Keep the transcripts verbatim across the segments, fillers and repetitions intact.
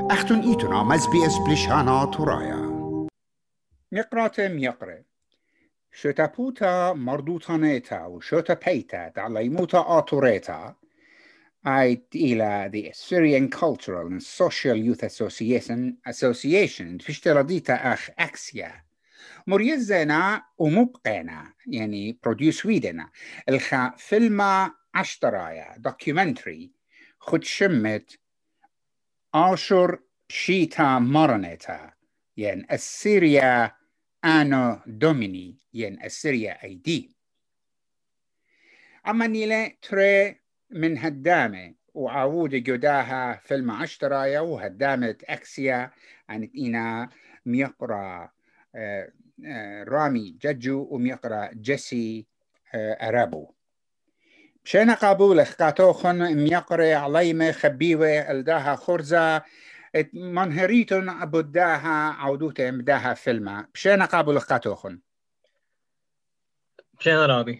اختون ایتونا مز بي اس بلشانا تورايا مقراتة ميقرة شوتا بوتا مردوطانيتا وشوتا بيتا دعليموتا آتوريتا ايت إلى the Assyrian Cultural and Social Youth Association Association فشترديتا أخ أكسيا مريزنا ومبقينا يعني produce ويدنا الخا فيلم عشترايا documentary خد شمت آشور شيتا مرنتا يعني السيريا آنو دوميني يعني السيريا أي دي أما نيلة تري من هدامة وعاود جداها فيلم عشترايا وهدامة أكسيا عن إنا ميقرا آه آه رامي ججو وميقرا جيسي آه أرابو بشينا قابول خاتوخن ميقرا عليمة خبيوة الداها خرزة منهريتون بداها عودوته مداها فيلم بشينا قابول خاتوخن بشينا رابي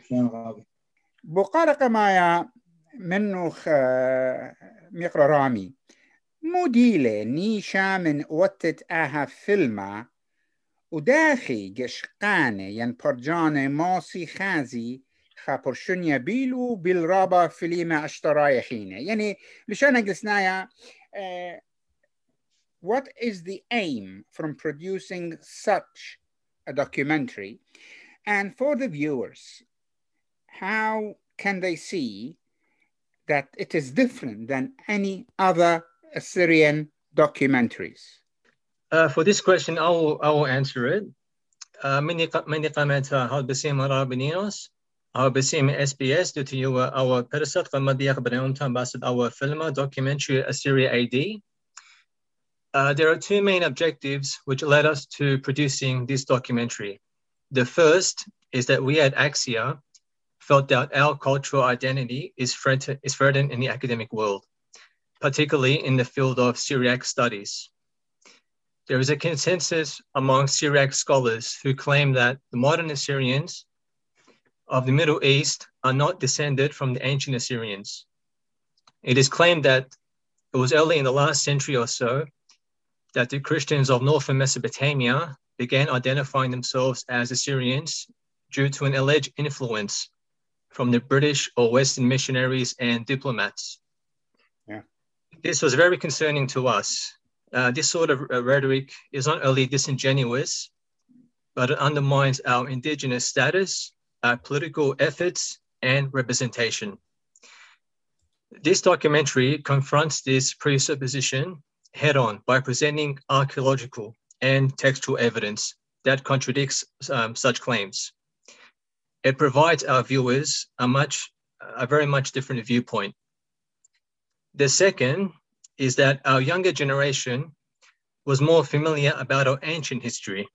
بقارق مايا منو خ... ميقرا رامي موديلة نيشا من وتت آها فيلما وداخي قشقانة ين برجانة ماسي خازي خابرشنيا بيلو بالرابا فيليما اشترايا حينة يعني لشان قلسنايا uh, what is the aim from producing such a documentary, and for the viewers how can they see that it is different than any other Assyrian documentaries? Uh, for this question, I will, I will answer it. Many many comments how بسيم رابينينوس how بسيم S B S due to you our perset قمة دياق بنيوم تام باسد our film documentary Assyria A D. Uh, there are two main objectives which led us to producing this documentary. The first is that we at Axia felt that our cultural identity is threatened, is threatened in the academic world, particularly in the field of Syriac studies. There is a consensus among Syriac scholars who claim that the modern Assyrians of the Middle East are not descended from the ancient Assyrians. It is claimed that it was early in the last century or so that the Christians of northern Mesopotamia began identifying themselves as Assyrians due to an alleged influence from the British or Western missionaries and diplomats. Yeah. This was very concerning to us. Uh, this sort of uh, rhetoric is not only disingenuous, but it undermines our indigenous status, our political efforts, and representation. This documentary confronts this presupposition head-on by presenting archaeological and textual evidence that contradicts um, such claims. It provides our viewers a much, a very much different viewpoint. The second is that our younger generation was more familiar about our ancient history.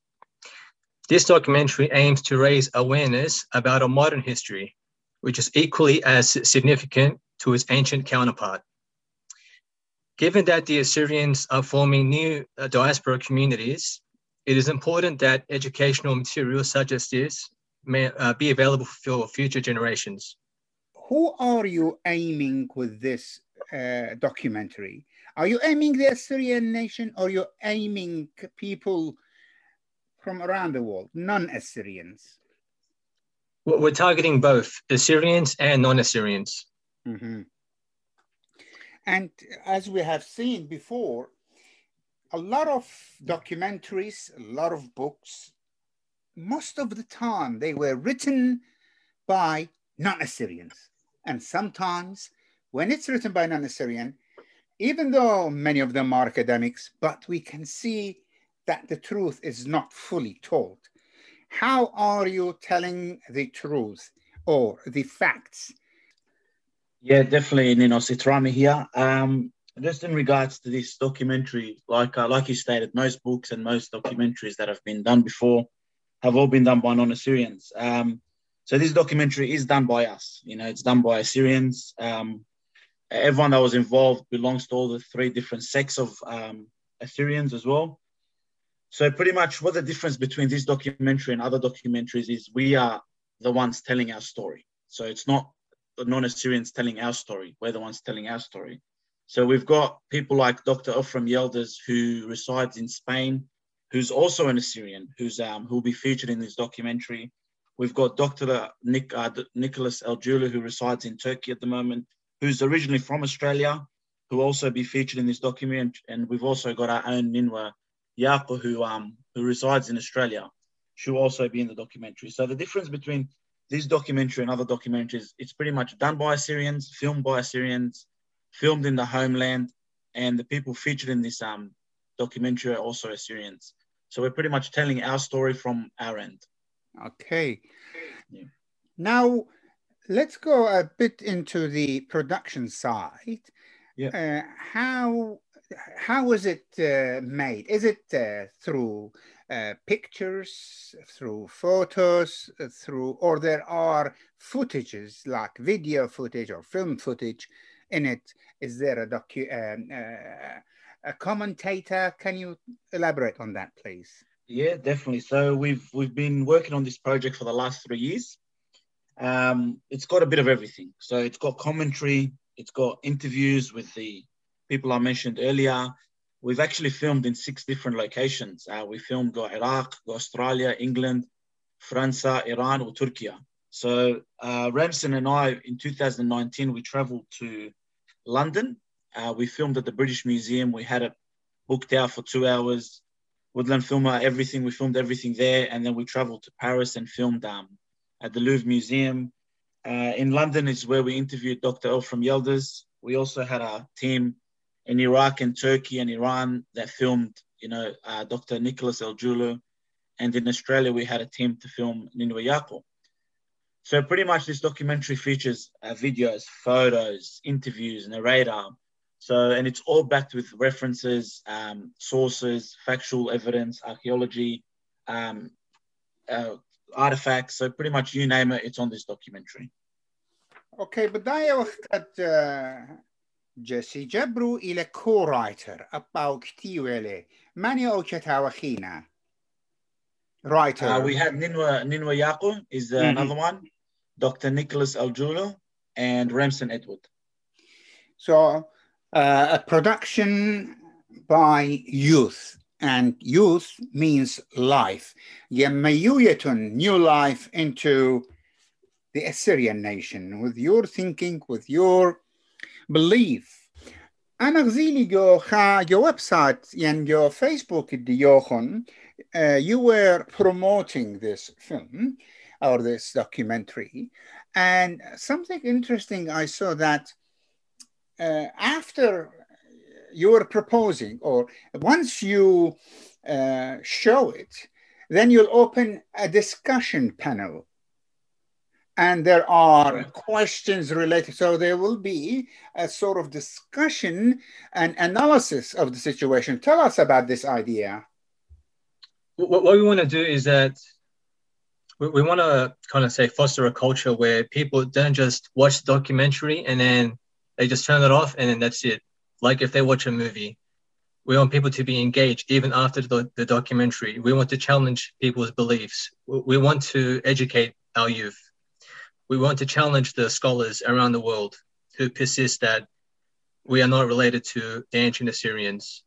This documentary aims to raise awareness about our modern history, which is equally as significant to its ancient counterpart. Given that the Assyrians are forming new uh, diaspora communities, it is important that educational materials such as this may uh, be available for future generations. Who are you aiming with this uh, documentary? Are you aiming the Assyrian nation, or you aiming people from around the world, non-Assyrians? We're targeting both Assyrians and non-Assyrians. Mm-hmm. And as we have seen before, a lot of documentaries, a lot of books, most of the time they were written by non-Assyrians. And sometimes when it's written by non-Assyrian, even though many of them are academics, but we can see that the truth is not fully told. How are you telling the truth or the facts? Yeah, definitely, Ninos. It's Rami here. Um, just in regards to this documentary, like uh, like you stated, most books and most documentaries that have been done before have all been done by non-Assyrians. Um, so this documentary is done by us. You know, it's done by Assyrians. Um, everyone that was involved belongs to all the three different sects of um, Assyrians as well. So pretty much what the difference between this documentary and other documentaries is we are the ones telling our story. So it's not the non-Assyrians telling our story. We're the ones telling our story. So we've got people like Doctor Ephraim Yildiz, who resides in Spain, who's also an Assyrian, who's um, who'll be featured in this documentary. We've got Doctor Nick, uh, Nicholas Eljulu, who resides in Turkey at the moment, who's originally from Australia, who will also be featured in this document. And we've also got our own Ninwa Yaqo, who um who resides in Australia. She'll also be in the documentary. So the difference between this documentary and other documentaries, it's pretty much done by Assyrians, filmed by Assyrians, filmed in the homeland, and the people featured in this um documentary are also Assyrians. So we're pretty much telling our story from our end. Okay. Yeah. Now, let's go a bit into the production side. Yeah. Uh, how how is it uh, made? Is it uh, through uh, pictures, through photos, uh, through, or there are footages like video footage or film footage in it? Is there a docu um, uh, a commentator? Can you elaborate on that, please? Yeah, definitely. So we've we've been working on this project for the last three years. Um, it's got a bit of everything. So it's got commentary, it's got interviews with the people I mentioned earlier. We've actually filmed in six different locations. Uh, we filmed go Iraq, go Australia, England, France, Iran, or Turkey. So uh, Ramson and I, in two thousand nineteen, we traveled to London. Uh, we filmed at the British Museum. We had it booked out for two hours. Woodland Filmer, everything. We filmed everything there. And then we traveled to Paris and filmed um, at the Louvre Museum. Uh, in London is where we interviewed Doctor Ephraim Yildiz. We also had a team in Iraq and Turkey and Iran that filmed, you know, uh, Doctor Nicholas Eljulu. And in Australia, we had a team to film Ninwa Yaqo. So pretty much this documentary features uh, videos, photos, interviews, narrator. So, and it's all backed with references, um, sources, factual evidence, archaeology, um, uh, artifacts. So pretty much you name it, it's on this documentary. Okay, بداية وقت جيسي جبرو إلى co-writer أباو كتيوة ماني أو كتاوخينا writer. Uh, we had Ninwa, Ninwa Yaqo is uh, mm-hmm. another one, Doctor Nicholas Eljulu, and Ramson Edward. So uh, a production by youth, and youth means life. Yemayuyetun, new life into the Assyrian nation with your thinking, with your belief. أنا غزيلي جو خا جو website ين جو Facebook ديوخن uh, you were promoting this film or this documentary, and something interesting I saw that uh, after you were proposing, or once you uh, show it, then you'll open a discussion panel. And there are right. questions related. So there will be a sort of discussion and analysis of the situation. Tell us about this idea. What, what we want to do is that we, we want to kind of say foster a culture where people don't just watch the documentary and then they just turn it off and then that's it. Like if they watch a movie, we want people to be engaged even after the, the documentary. We want to challenge people's beliefs. We want to educate our youth. We want to challenge the scholars around the world who persist that we are not related to the ancient Assyrians.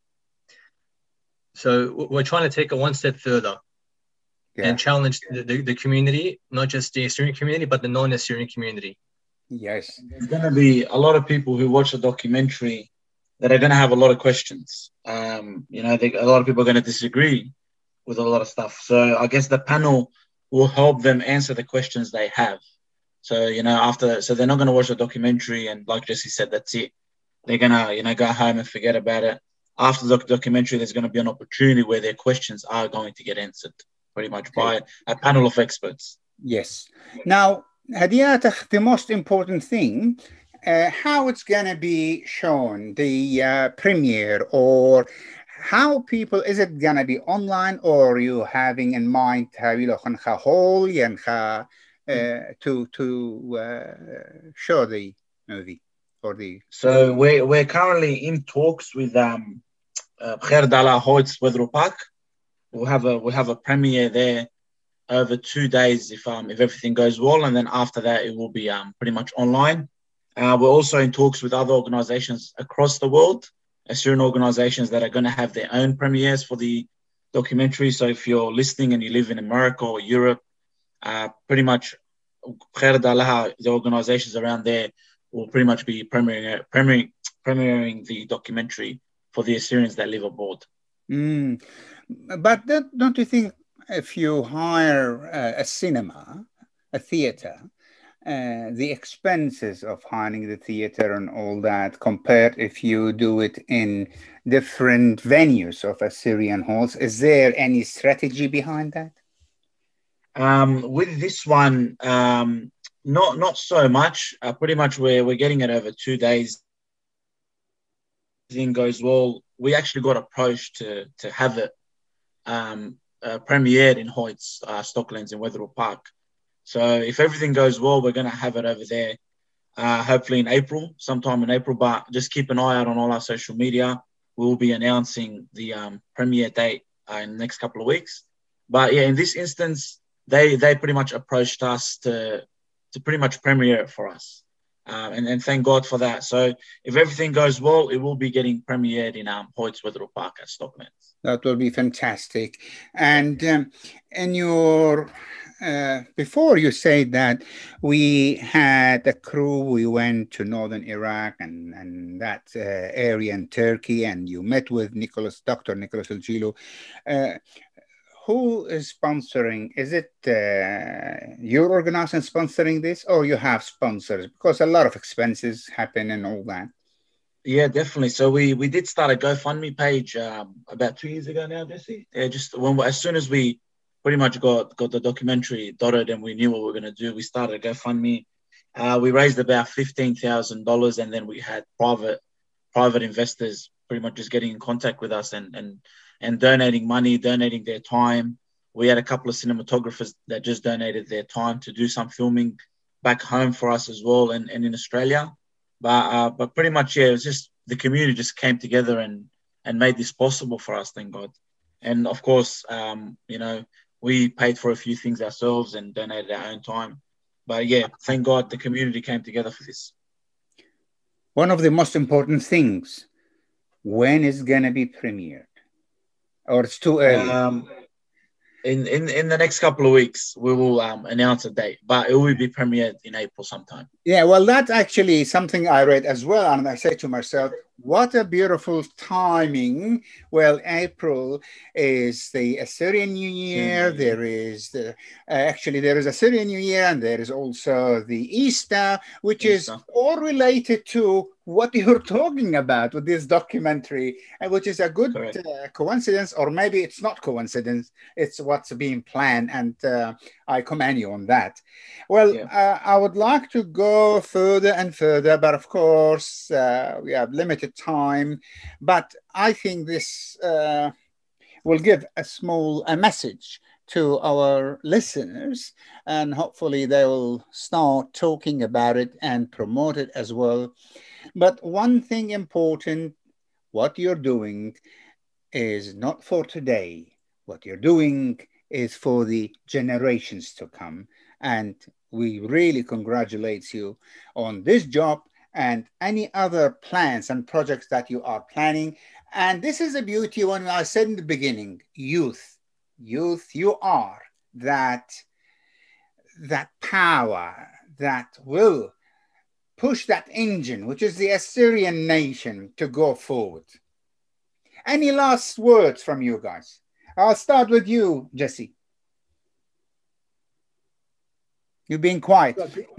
So we're trying to take it one step further yeah. and challenge the, the, the community, not just the Assyrian community, but the non-Assyrian community. Yes. There's going to be a lot of people who watch the documentary that are going to have a lot of questions. Um, you know, they, a lot of people are going to disagree with a lot of stuff. So I guess the panel will help them answer the questions they have. So, you know, after, so they're not going to watch the documentary and like Jesse said, that's it. They're going to, you know, go home and forget about it. After the documentary, there's going to be an opportunity where their questions are going to get answered pretty much by a panel of experts. Yes. Now, Hadiatah, the most important thing, uh, how it's going to be shown, the uh, premiere, or how people, is it going to be online, or are you having in mind how you look on hall and Uh, to to uh, show the movie or the so we're we're currently in talks with um Bkhair Dala Hoyts Weather Park. We'll have a we'll have a premiere there over two days if um if everything goes well, and then after that it will be um pretty much online Uh, we're also in talks with other organizations across the world, Assyrian organizations that are going to have their own premieres for the documentary. So if you're listening and you live in America or Europe, uh, pretty much the organizations around there will pretty much be premiering, premiering, premiering the documentary for the Assyrians that live abroad. Mm. But don't, don't you think if you hire uh, a cinema, a theater, uh, the expenses of hiring the theater and all that compared if you do it in different venues of Assyrian halls, is there any strategy behind that? Um, with this one, um, not not so much. Uh, pretty much we're, we're getting it over two days. Everything goes well. We actually got approached to to have it um, uh, premiered in Hoyts, uh, Stocklands in Wetherill Park. So if everything goes well, we're going to have it over there, uh, hopefully in April, sometime in April. But just keep an eye out on all our social media. We'll be announcing the um, premiere date uh, in the next couple of weeks. But yeah, in this instance, they they pretty much approached us to to pretty much premiere it for us. Uh, and, and thank God for that. So if everything goes well, it will be getting premiered in um, Hoyts Wetherill Park at Stocklands. That will be fantastic. And um, in your, uh, before you said that we had a crew, we went to northern Iraq and, and that uh, area in Turkey, and you met with Nicholas, Doctor Nicholas Elgilu. Uh, Who is sponsoring? Is it uh, your organization sponsoring this, or you have sponsors? Because a lot of expenses happen and all that. Yeah, definitely. So we we did start a GoFundMe page um, about two years ago now, Jesse. Yeah, just when as soon as we pretty much got got the documentary dotted and we knew what we were going to do, we started a GoFundMe. Uh, we raised about fifteen thousand dollars, and then we had private private investors pretty much just getting in contact with us and and. and donating money, donating their time. We had a couple of cinematographers that just donated their time to do some filming back home for us as well and, and in Australia. But uh, but pretty much, yeah, it was just the community just came together and, and made this possible for us, thank God. And of course, um, you know, we paid for a few things ourselves and donated our own time. But yeah, thank God the community came together for this. One of the most important things, when is going to be premiered? Or it's too early? Um, in, in, in the next couple of weeks, we will um, announce a date, but it will be premiered in April sometime. Yeah, well, that's actually something I read as well. And I say to myself, what a beautiful timing. Well, April is the Assyrian New Year. Mm-hmm. There is the, uh, actually, there is Assyrian New Year, and there is also the Easter, which Easter. is all related to what you're talking about with this documentary, which is a good uh, coincidence, or maybe it's not coincidence. It's what's being planned, and uh, I commend you on that. Well, yeah. uh, I would like to go further and further, but of course, uh, we have limited time. But I think this uh, will give a small a message to our listeners, and hopefully they will start talking about it and promote it as well. But one thing important, what you're doing is not for today. What you're doing is for the generations to come. And we really congratulate you on this job and any other plans and projects that you are planning. And this is a beauty when I said in the beginning, youth, youth, you are that, that power that will push that engine, which is the Assyrian nation, to go forward. Any last words from you guys? I'll start with you, Jesse. You're being quiet.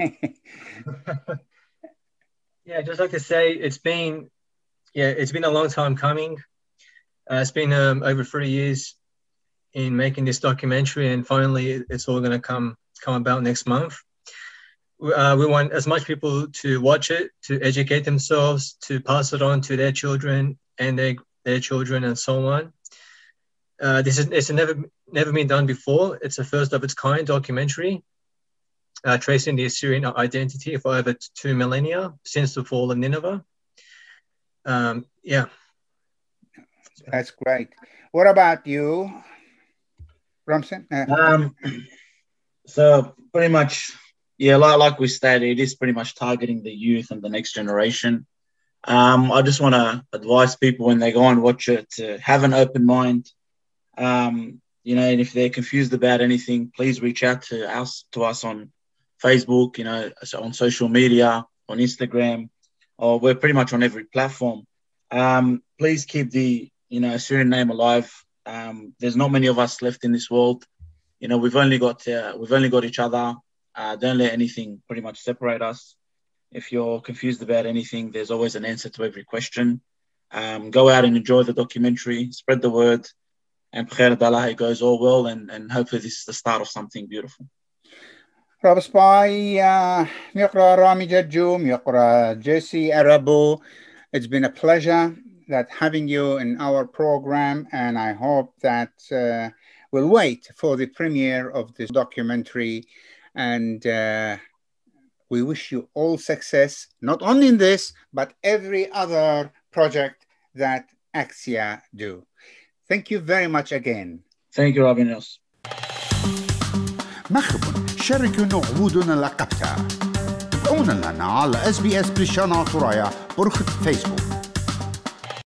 Yeah, just like to say, it's been, yeah, it's been a long time coming. Uh, it's been um, over three years in making this documentary, and finally, it's all going to come come about next month. Uh, we want as much people to watch it, to educate themselves, to pass it on to their children and their, their children and so on. Uh, this is it's never never been done before. It's a first of its kind documentary, uh, tracing the Assyrian identity for over two millennia since the fall of Nineveh. Um, yeah. That's great. What about you, Ramsin? Uh, um, so pretty much yeah, like, like we stated, it is pretty much targeting the youth and the next generation. Um, I just want to advise people when they go and watch it to have an open mind. Um, you know, and if they're confused about anything, please reach out to us to us on Facebook, you know, on social media, on Instagram, or we're pretty much on every platform. Um, please keep the, you know, Assyrian name alive. Um, there's not many of us left in this world. You know, we've only got uh, we've only got each other. Uh, don't let anything pretty much separate us. If you're confused about anything, there's always an answer to every question. Um, go out and enjoy the documentary, spread the word, and it goes all well, and, and hopefully this is the start of something beautiful. Rabbi Spy, Miqra Rami Jajum, Miqra Jesse Arabo, it's been a pleasure that having you in our program, and I hope that uh, we'll wait for the premiere of this documentary, and uh, we wish you all success, not only in this, but every other project that Axia do. Thank you very much again. Thank you, Rabbi Nils. مرحبا، شاركونا عبودنا لقبتها. تابعونا لنا على اس بي اس بلشانا طرايا برخة فيسبوك.